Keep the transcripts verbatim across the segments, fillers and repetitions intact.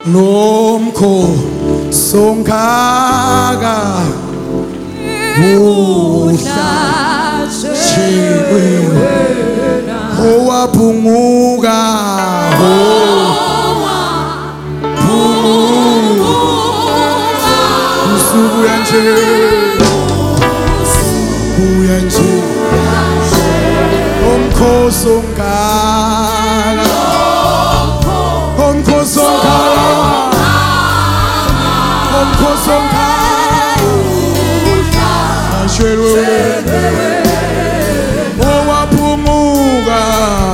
Lomkhosi ongaka uhlatshelwe owaphunguka usubuya nje usubuya nje Lomkhosi ongaka Lomkhosi ongaka Lomkhosi ongaka uhlatshelwe owaphunguka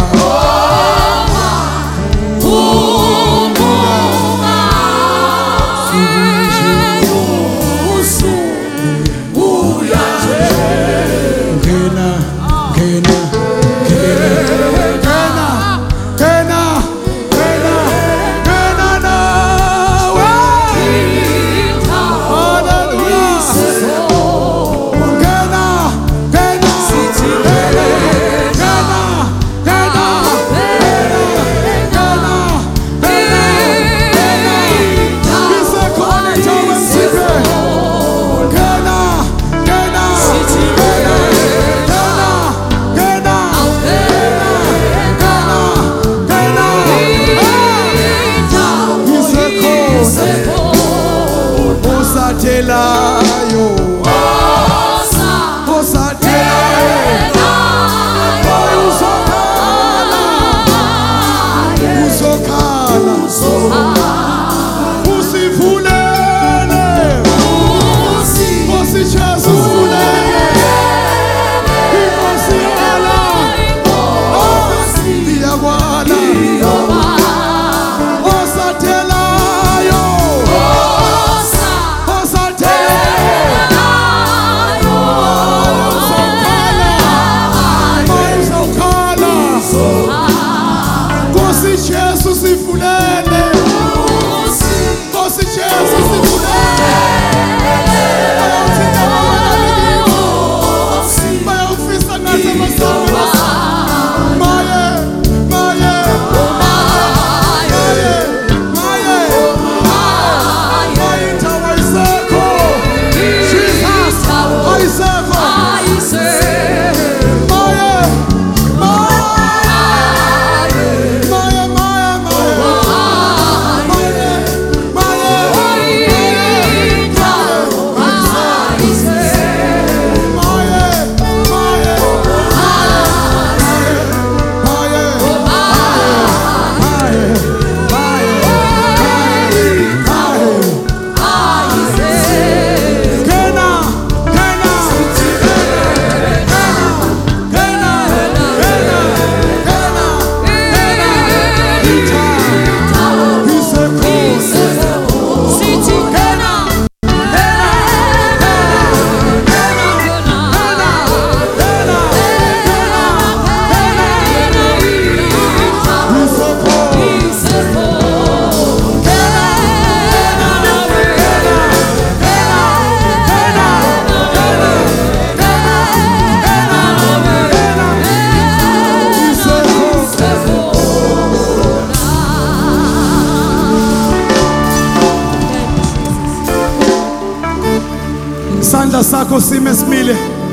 Sandla sakho sime simile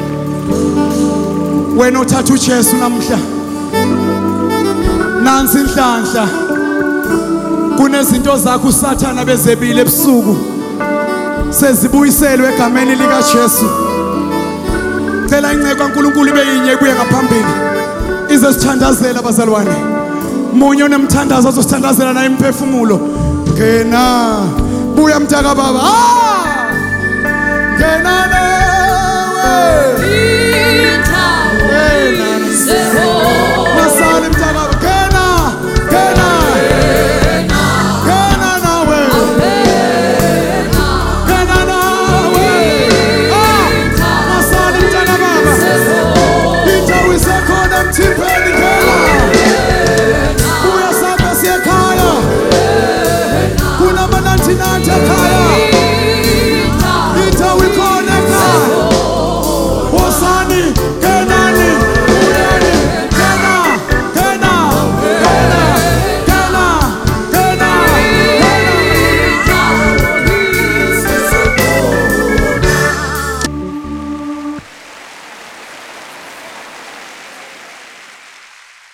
wena uthatha uJesu namhla nansi inhlanhla kunezinto zakho uSathana bezebile ebusuku sezibuyiselwe egameni lika Jesu cela inceke kaNkulunkulu ibe yinye ibuye ngaphambili ize sithandazela abazalwane munye onemthandazo azosithandazela naye imphefumulo ngena buya mtaka baba ah ngena